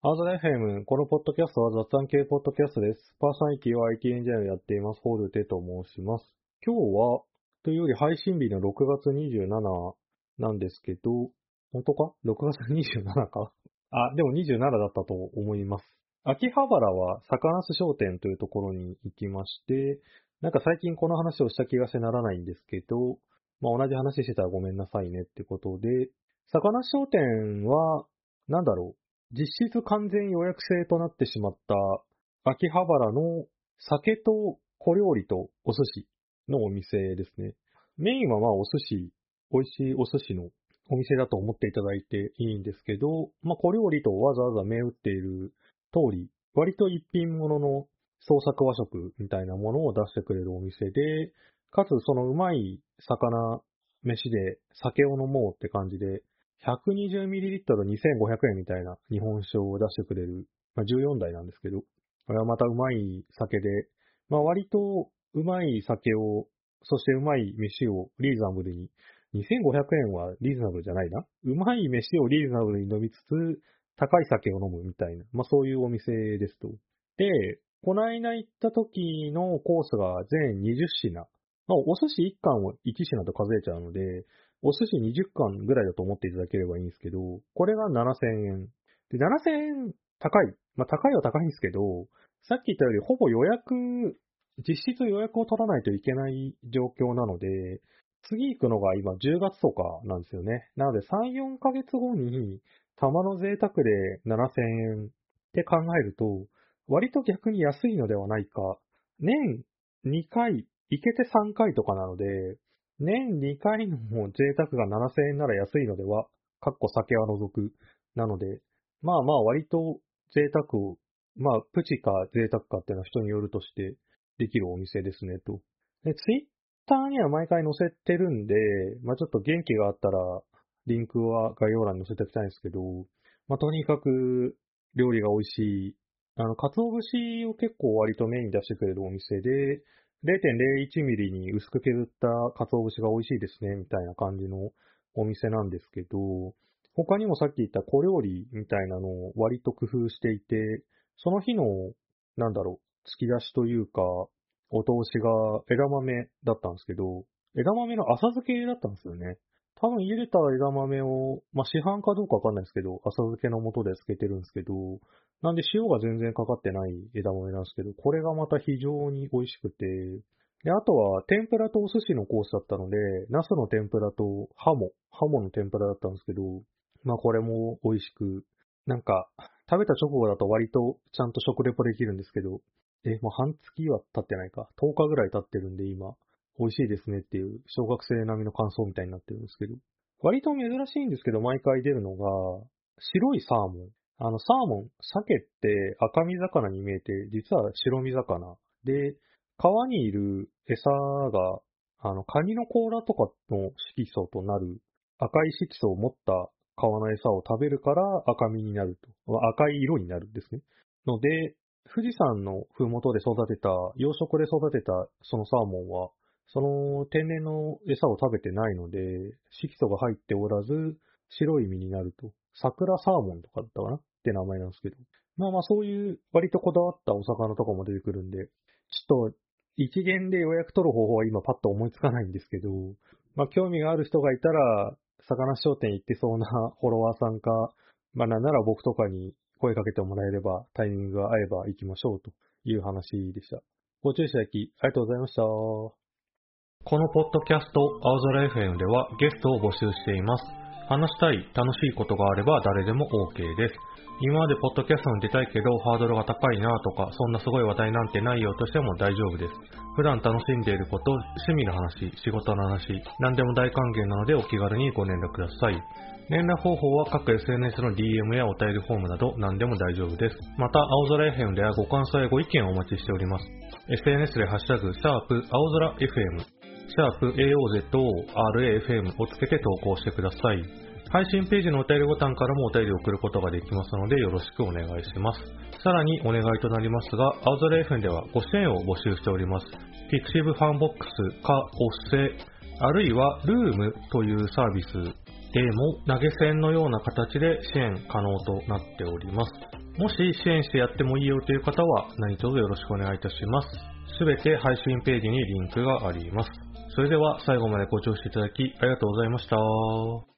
アーザラ FM、このポッドキャストは雑談系ポッドキャストです。パーソナリティは IT エンジニアをやっています、ホールテと申します。今日は、というより配信日の6月27なんですけど、本当か ?6 月27かでも27だったと思います。秋葉原は坂梨商店というところに行きまして、なんか最近この話をした気がしてならないんですけど、同じ話してたらごめんなさいねってことで、坂梨商店は、なんだろう。実質完全予約制となってしまった秋葉原の酒と小料理とお寿司のお店ですね。メインはお寿司、美味しいお寿司のお店だと思っていただいていいんですけど、小料理とわざわざ銘打っている通り、割と一品物の創作和食みたいなものを出してくれるお店で、かつそのうまい魚飯で酒を飲もうって感じで、120ml2500 円みたいな日本酒を出してくれる、14台なんですけど、これはまたうまい酒で、割とうまい酒を、そしてうまい飯をリーズナブルに、2500円はリーズナブルじゃないな。うまい飯をリーズナブルに飲みつつ、高い酒を飲むみたいな、そういうお店ですと。で、この間行った時のコースが全20品。お寿司1貫を1品と数えちゃうので、お寿司20貫ぐらいだと思っていただければいいんですけど、これが7000円。で、7000円高い。高いは高いんですけど、さっき言ったよりほぼ実質予約を取らないといけない状況なので、次行くのが今10月とかなんですよね。なので3、4ヶ月後に玉の贅沢で7000円って考えると、割と逆に安いのではないか。年2回、行けて3回とかなので、年2回の贅沢が7000円なら安いのでは、かっこ酒は除く。なので、割と贅沢を、プチか贅沢かっていうのは人によるとしてできるお店ですねと。で、ツイッターには毎回載せてるんで、ちょっと元気があったら、リンクは概要欄に載せておきたいんですけど、とにかく料理が美味しい。鰹節を結構割とメインに出してくれるお店で、0.01ミリに薄く削った鰹節が美味しいですね、みたいな感じのお店なんですけど、他にもさっき言った小料理みたいなのを割と工夫していて、その日の、突き出しというか、お通しが枝豆だったんですけど、枝豆の浅漬けだったんですよね。多分茹でた枝豆を、市販かどうかわかんないですけど、浅漬けの素で漬けてるんですけど、なんで塩が全然かかってない枝豆なんですけど、これがまた非常に美味しくて、で、あとは天ぷらとお寿司のコースだったので、ナスの天ぷらとハモの天ぷらだったんですけど、これも美味しく、食べた直後だと割とちゃんと食レポできるんですけど、もう半月は経ってないか。10日ぐらい経ってるんで今、美味しいですねっていう小学生並みの感想みたいになってるんですけど、割と珍しいんですけど、毎回出るのが、白いサーモン。サーモン、鮭って赤身魚に見えて、実は白身魚。で、川にいる餌が、カニの甲羅とかの色素となる赤い色素を持った川の餌を食べるから赤身になると。赤い色になるんですね。ので、富士山のふもとで育てた、養殖で育てたそのサーモンは、その天然の餌を食べてないので、色素が入っておらず、白い身になると。桜サーモンとかだったかなって名前なんですけど。そういう割とこだわったお魚とかも出てくるんで、ちょっと一元で予約取る方法は今パッと思いつかないんですけど、興味がある人がいたら、魚商店行ってそうなフォロワーさんか、なんなら僕とかに声かけてもらえればタイミングが合えば行きましょうという話でした。ご注意いただきありがとうございました。このポッドキャスト、青空 FM ではゲストを募集しています。話したい、楽しいことがあれば誰でも OK です。今までポッドキャストに出たいけどハードルが高いなとか、そんなすごい話題なんてないよとしても大丈夫です。普段楽しんでいること、趣味の話、仕事の話、何でも大歓迎なのでお気軽にご連絡ください。連絡方法は各 SNS の DM やお便りフォームなど何でも大丈夫です。また、青空 FM ではご感想やご意見をお待ちしております。SNS でハッシュタグ、青空 FM、#AOZORAFM をつけて投稿してください。配信ページのお便りボタンからもお便りを送ることができますのでよろしくお願いします。さらにお願いとなりますが、青空 FM ではご支援を募集しております。Pixiv ファンボックスかおっせ、あるいはルームというサービスでも投げ銭のような形で支援可能となっております。 もし支援してやってもいいよという方は何卒よろしくお願いいたします。すべて配信ページにリンクがあります。それでは最後までご聴取いただきありがとうございました。